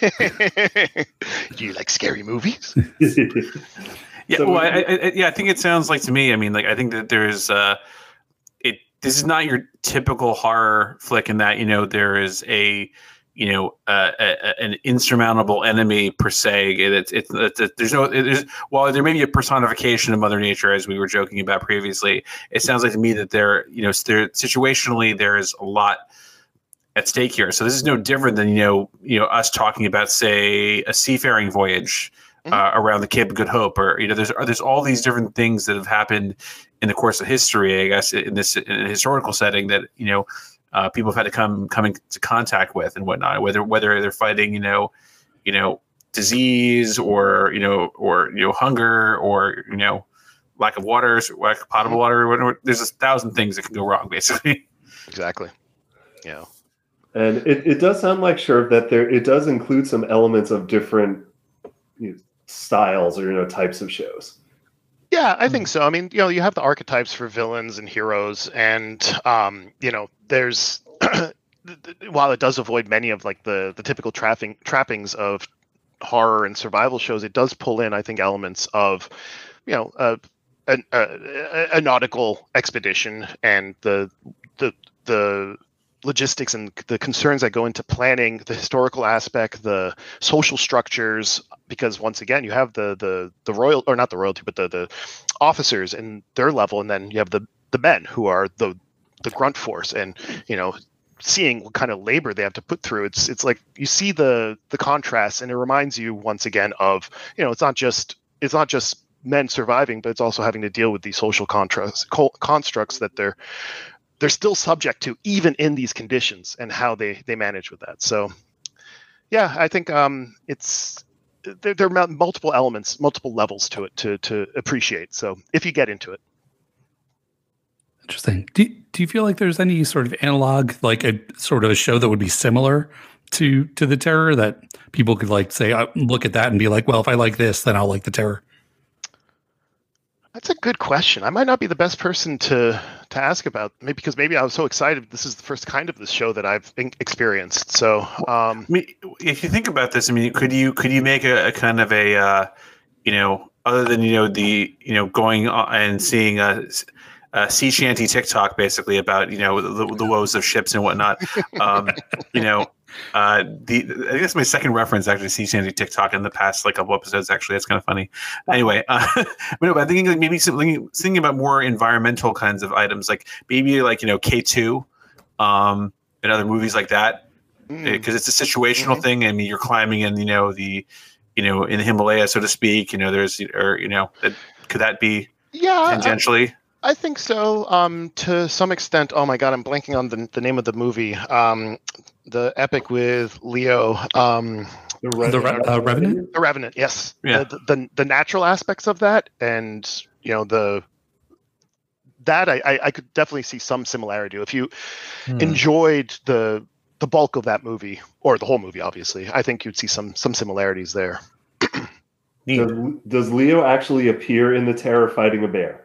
Do you like scary movies? Yeah, So well, we- I, I, yeah, I think it sounds like to me. I mean, like, I think that there's uh, it. This is not your typical horror flick in that, you know, there is a, you know, uh, a, a, an insurmountable enemy per se. It's it's, it's, it's there's no there's while there may be a personification of Mother Nature, as we were joking about previously. It sounds like to me that there, you know, there situationally there is a lot at stake here. So this is no different than, you know, you know, us talking about, say, a seafaring voyage uh, around the Cape of Good Hope, or, you know, there's there's all these different things that have happened in the course of history, I guess, in this in a historical setting that, you know, uh, people have had to come come into contact with and whatnot, whether whether they're fighting, you know, you know, disease or, you know, or, you know, hunger or, you know, lack of water, lack of potable water. Whatever. There's a thousand things that can go wrong, basically. Exactly. Yeah. And it, it does sound like, sure, that there it does include some elements of different, you know, styles or, you know, types of shows. Yeah, I think so. I mean, you know, you have the archetypes for villains and heroes, and um, you know, there's while it does avoid many of like the the typical trapping trappings of horror and survival shows, it does pull in, I think, elements of, you know, a a, a, a nautical expedition and the the the logistics and the concerns that go into planning, the historical aspect, the social structures, because once again, you have the the the royal, or not the royalty, but the the officers and their level, and then you have the the men who are the the grunt force, and, you know, seeing what kind of labor they have to put through. It's it's like you see the the contrast, and it reminds you once again of, you know, it's not just it's not just men surviving, but it's also having to deal with these social contrasts, constructs that they're they're still subject to, even in these conditions, and how they they manage with that. So, yeah, I think um, it's there, there are multiple elements, multiple levels to it to to appreciate. So, if you get into it. Interesting. Do, do you feel like there's any sort of analog, like a sort of a show that would be similar to to The Terror that people could like say, uh, look at that and be like, well, if I like this, then I'll like The Terror? That's a good question. I might not be the best person to to ask about, maybe because maybe I was so excited. This is the first kind of this show that I've experienced. So, um, I mean, if you think about this, I mean, could you could you make a, a kind of a, uh, you know, other than you know the you know going and seeing a. Uh, sea shanty TikTok basically about you know the, the woes of ships and whatnot. Um, you know, uh, the I think that's my second reference actually sea shanty TikTok in the past like couple episodes. Actually, that's kind of funny. Anyway, uh, but no, but I'm thinking like maybe something thinking about more environmental kinds of items, like maybe like you know K two, um, and other movies like that, because mm. it's a situational mm-hmm. thing. I mean, you're climbing in you know the you know in the Himalaya, so to speak. You know, there's or you know, could that be yeah tangentially? I- I think so, um, to some extent. Oh my God, I'm blanking on the the name of the movie. Um, the epic with Leo. Um, the Revenant. The, uh, Revenant? The Revenant, yes. Yeah. The, the the natural aspects of that, and you know the that I, I, I could definitely see some similarity. If you hmm. enjoyed the the bulk of that movie, or the whole movie, obviously, I think you'd see some some similarities there. does, does Leo actually appear in The Terror fighting a bear?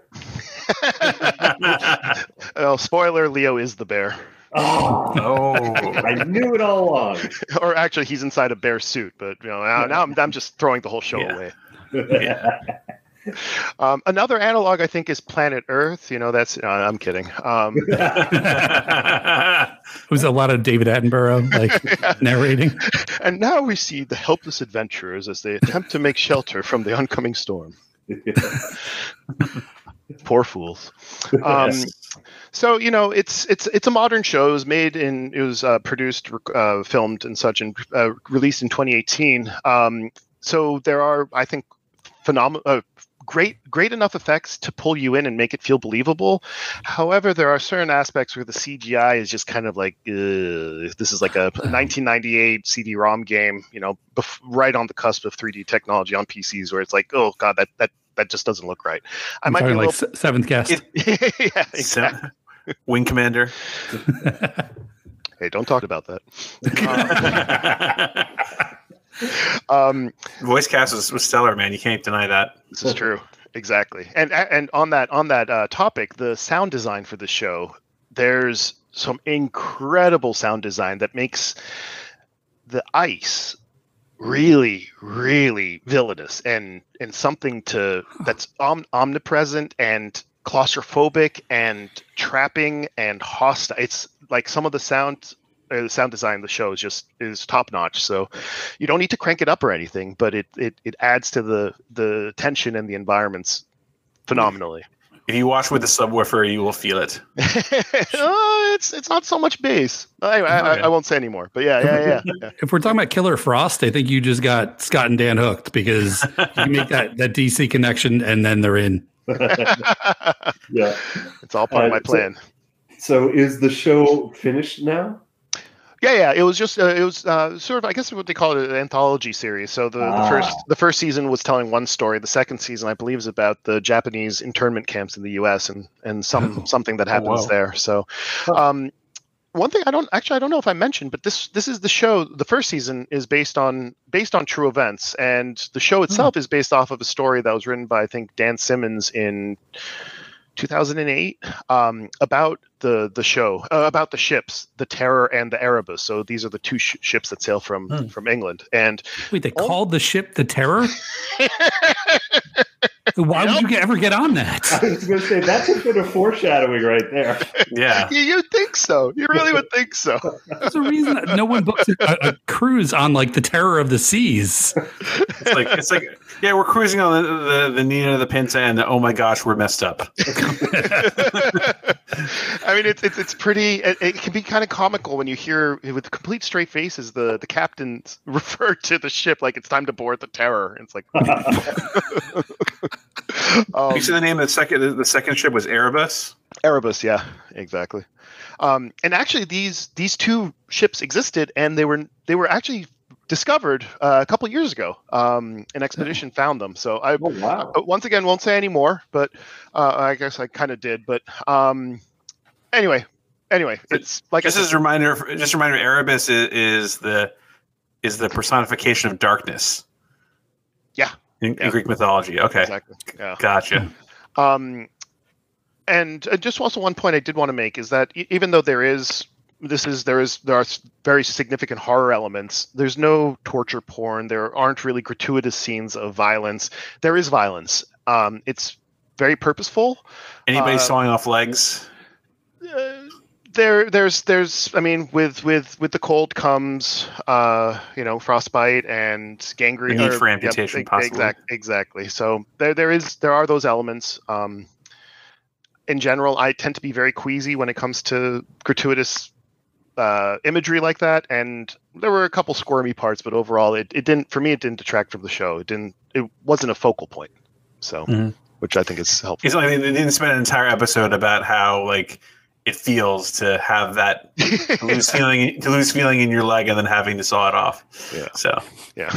Oh, spoiler, Leo is the bear. Oh, oh. I knew it all along. Or actually, he's inside a bear suit, but you know, now, now I'm, I'm just throwing the whole show yeah. away. Yeah. Um, another analog, I think, is Planet Earth. You know, that's uh, I'm kidding. Um, it was a lot of David Attenborough like yeah. narrating. And now we see the helpless adventurers as they attempt to make shelter from the oncoming storm. Poor fools. Um, yes. So you know, it's it's it's a modern show. It was made in it was uh, produced, uh, filmed, and such, and uh, released in twenty eighteen. Um, so there are, I think, phenomenal, uh, great great enough effects to pull you in and make it feel believable. However, there are certain aspects where the C G I is just kind of like, uh, this is like a nineteen ninety-eight C D ROM game, you know, bef- right on the cusp of three D technology on P Cs, where it's like, oh god, that that. That just doesn't look right. I I'm might be like little... s- seventh guest. Yeah, exactly. Wing Commander. Hey, don't talk about that. um, um, Voice cast was, was stellar, man. You can't deny that. This is true. Exactly. And and on that on that uh, topic, the sound design for the show, there's some incredible sound design that makes the ice really, really villainous and and something to that's om- omnipresent and claustrophobic and trapping and hostile. It's like some of the sound, uh, the sound design of the show is just is top notch. So you don't need to crank it up or anything, but it it it adds to the the tension and the environments phenomenally. If you watch with the subwoofer, you will feel it. uh, it's it's not so much bass. I, I, I, I won't say anymore. But yeah, yeah, yeah, yeah. If we're talking about Killer Frost, I think you just got Scott and Dan hooked because you make that, that D C connection and then they're in. Yeah, it's all part uh, of my plan. So, so is the show finished now? Yeah, yeah. It was just uh, it was uh, sort of I guess what they call it an anthology series. So the, ah. the first the first season was telling one story. The second season, I believe, is about the Japanese internment camps in the U S and and some oh. something that happens oh, wow. there. So, um, one thing I don't actually I don't know if I mentioned, but this this is the show. The first season is based on based on true events, and the show itself oh. is based off of a story that was written by I think Dan Simmons in two thousand eight um, about the the show uh, about the ships, the Terror and the Erebus. So these are the two sh- ships that sail from hmm. from England. And wait, they oh. called the ship the Terror? Why yep. would you get, ever get on that? I was going to say that's a bit of foreshadowing right there. Yeah, you, you think so? You really would think so? There's a reason that no one books a, a cruise on like the Terror of the Seas. It's like it's like yeah, we're cruising on the the, the Nina, the Pinta, and the, oh my gosh, we're messed up. I mean, it's it's it's pretty. It, it can be kind of comical when you hear with complete straight faces the the captains refer to the ship like it's time to board the Terror. It's like, um, You said the name of the second the second ship was Erebus. Erebus, yeah, exactly. Um, and actually, these these two ships existed, and they were they were actually discovered uh, a couple years ago. Um, an expedition found them. So I, Oh, wow. uh, once again, won't say any more, but uh, I guess I kind of did. But um, anyway, anyway, it's like Just I as a reminder, just a reminder, Erebus is, is the is the personification of darkness. Yeah. In, Yeah. in Greek mythology. Okay, exactly. Yeah. gotcha. Um, and uh, just also one point I did want to make is that e- even though there is this is there is there are s- very significant horror elements, there's no torture porn. There aren't really gratuitous scenes of violence. There is violence. Um, it's very purposeful. Anybody Uh, sawing off legs? Uh, there there's there's I mean with with with the cold comes uh you know frostbite and gangrene. The need or- for amputation, yep, possibly. exact, exactly. So there there is there are those elements. Um, in general, I tend to be very queasy when it comes to gratuitous uh, imagery like that, and there were a couple squirmy parts, but overall, it, it didn't for me. It didn't detract from the show. It didn't. It wasn't a focal point. So, Mhm. which I think is helpful. It's like they didn't spend an entire episode about how like it feels to have that to lose feeling to lose feeling in your leg and then having to saw it off. Yeah. So Yeah.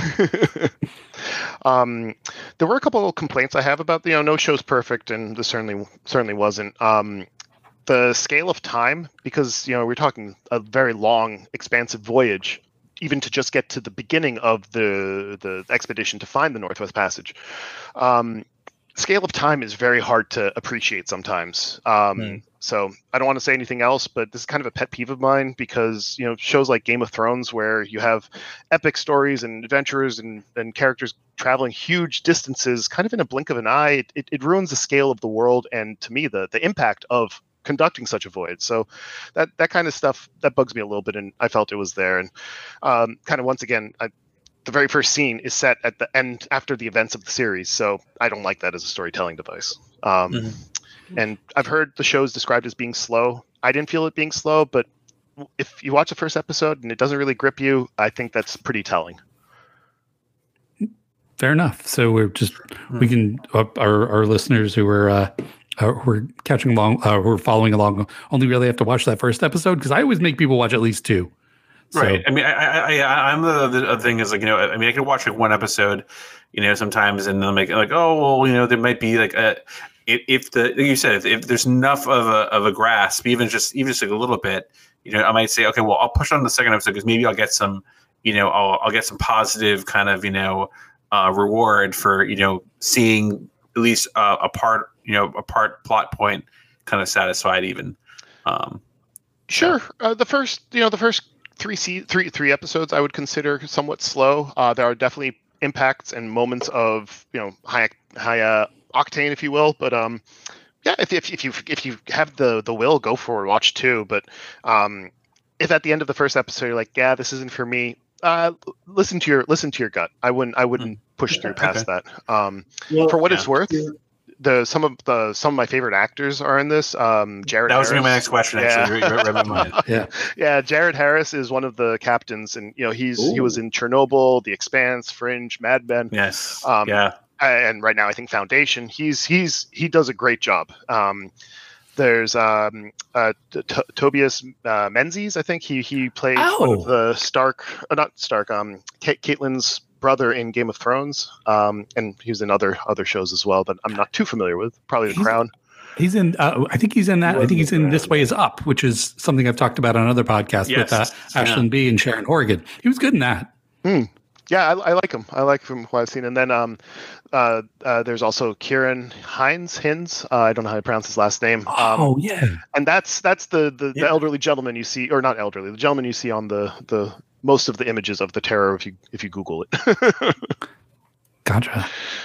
um, there were a couple of complaints I have about, you know, no show's perfect, and this certainly certainly wasn't. Um, the scale of time, because, you know, we're talking a very long, expansive voyage, even to just get to the beginning of the the expedition to find the Northwest Passage. Um, scale of time is very hard to appreciate sometimes. Um, Hmm. So I don't want to say anything else, but this is kind of a pet peeve of mine because, you know, shows like Game of Thrones, where you have epic stories and adventurers and, and characters traveling huge distances kind of in a blink of an eye, it, it, it ruins the scale of the world and, to me, the the impact of conducting such a voyage. So that that kind of stuff, that bugs me a little bit, and I felt it was there. And um, kind of once again, I, the very first scene is set at the end after the events of the series, so I don't like that as a storytelling device. Um, Mhm. And I've heard the show's described as being slow. I didn't feel it being slow, but if you watch the first episode and it doesn't really grip you, I think that's pretty telling. Fair enough. So we're just we can uh, our our listeners who are uh, uh, who are catching along, uh, who are following along, only really have to watch that first episode, because I always make people watch at least two. So, right. I mean, I, I, I I'm the, the other thing is like, you know, I mean, I can watch like one episode, you know, sometimes, and they'll make it like, oh, well, you know, there might be like a, if, if the, like you said, if, if there's enough of a, of a grasp, even just, even just like a little bit, you know, I might say, okay, well, I'll push on the second episode because maybe I'll get some, you know, I'll, I'll get some positive kind of, you know, uh, reward for, you know, seeing at least uh, a part, you know, a part plot point kind of satisfied even. Um, Sure. Uh, the first, you know, the first three se- three three episodes I would consider somewhat slow. Uh, there are definitely impacts and moments of, you know, high high uh, octane, if you will. But um, yeah, if if if you if you have the the will, go for it, watch two. But um, if at the end of the first episode you're like, yeah, this isn't for me, uh, listen to your listen to your gut. I wouldn't I wouldn't push through past that. Um, Well, for what yeah. it's worth. The some of the some of my favorite actors are in this. Um, Jared. that was gonna be my Harris. next question. Yeah. Actually, you read, read my mind. yeah. Yeah, Jared Harris is one of the captains, and you know he's he was Ooh. in Chernobyl, The Expanse, Fringe, Mad Men, Yes. Um, yeah. and right now I think Foundation. He's he's he does a great job. Um, there's um, uh, T- T- Tobias uh, Menzies. I think he he played one Oh. of the Stark, uh, not Stark, um, Ca- Caitlyn's brother in Game of Thrones, um, and he was in other other shows as well that I'm not too familiar with. Probably The He's- Crown. He's in. Uh, I think he's in that. I think he's in This Way Is Up, which is something I've talked about on other podcasts Yes. with uh, Yeah. Ashlyn B and Sharon Horgan. He was good in that. Yeah, I, I like him. I like him what I've seen. And then um, uh, uh, there's also Kieran Hines. Hines. Uh, I don't know how to pronounce his last name. Um, Oh yeah. and that's that's the the, Yeah. the elderly gentleman you see, or not elderly, the gentleman you see on the the most of the images of the Terror if you if you Google it. Gotcha.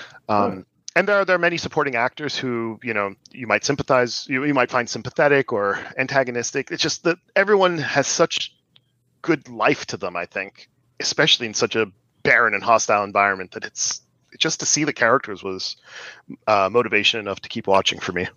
um, and there are there are many supporting actors who, you know, you might sympathize, you, you might find sympathetic or antagonistic. It's just that everyone has such good life to them, I think, especially in such a barren and hostile environment, that it's just to see the characters was uh, motivation enough to keep watching for me.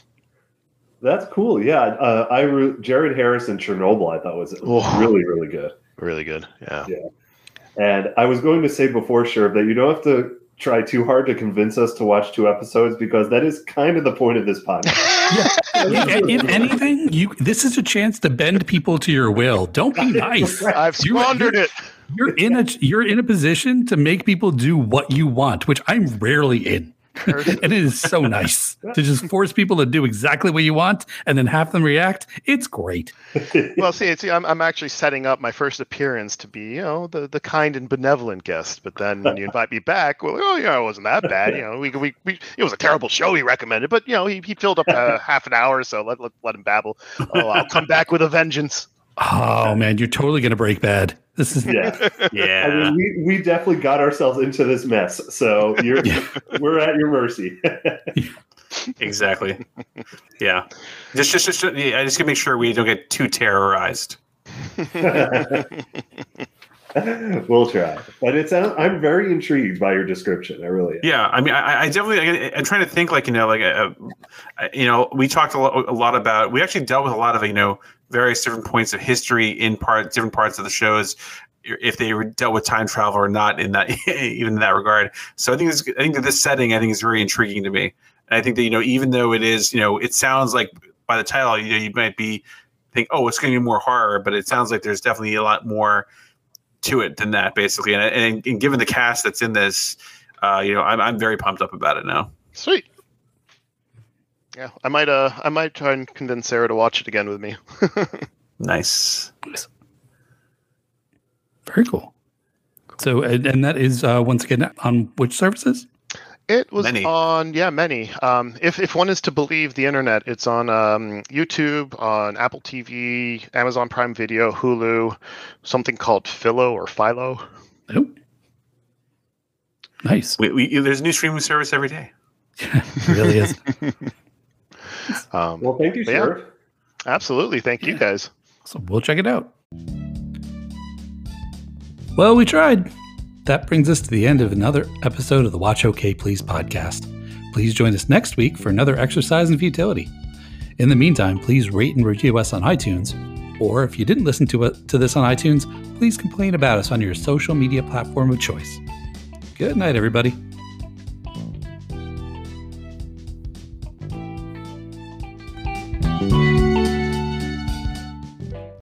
That's cool. Yeah, uh, I re- Jared Harris in Chernobyl I thought was Oh. really really good. Really good. Yeah. And I was going to say before, sure, that you don't have to try too hard to convince us to watch two episodes, because that is kind of the point of this podcast. Yeah. If anything, you this is a chance to bend people to your will. Don't be nice. I've squandered you're, it. You're in a you're in a position to make people do what you want, which I'm rarely in. And it is so nice to just force people to do exactly what you want and then have them react. It's great. Well, see, see I'm, I'm actually setting up my first appearance to be, you know, the, the kind and benevolent guest. But then when you invite me back, well, oh, yeah, it wasn't that bad. You know, we, we, we it was a terrible show he recommended, but, you know, he, he filled up a half an hour, so let, let, let him babble. Oh, I'll come back with a vengeance. Oh, man, you're totally going to break bad. This is yeah. Yeah. I mean, we, we definitely got ourselves into this mess, so you're we're at your mercy. Exactly. Yeah. Just, just, just, yeah, I just gotta make sure we don't get too terrorized. We'll try, but it's I'm very intrigued by your description. I really am. Yeah, I mean, I, I definitely. I, I'm trying to think, like you know, like uh, you know, we talked a lot, a lot about. We actually dealt with a lot of you know various different points of history in part different parts of the shows, if they were dealt with time travel or not in that even in that regard. So I think this, I think that this setting I think is very intriguing to me, and I think that you know even though it is you know it sounds like by the title you know you might be think oh it's going to be more horror, but it sounds like there's definitely a lot more to it than that, basically. And, and, and given the cast that's in this, uh, you know, I'm I'm very pumped up about it now. Sweet. Yeah, I might uh I might try and convince Sarah to watch it again with me. Nice. very cool. So, and, and that is uh, once again on which services? It was Many. on, yeah, many. Um, if if one is to believe the internet, it's on um, YouTube, on Apple T V, Amazon Prime Video, Hulu, something called Philo or Philo. Oh, nice. We, we, there's a new streaming service every day. It really is. Um, Well, thank you, but yeah, Sheriff. absolutely. Thank you guys. So we'll check it out. Well, we tried. That brings us to the end of another episode of the Watch OK Please podcast. Please join us next week for another exercise in futility. In the meantime, please rate and review us on iTunes. Or if you didn't listen to, it, to this on iTunes, please complain about us on your social media platform of choice. Good night, everybody.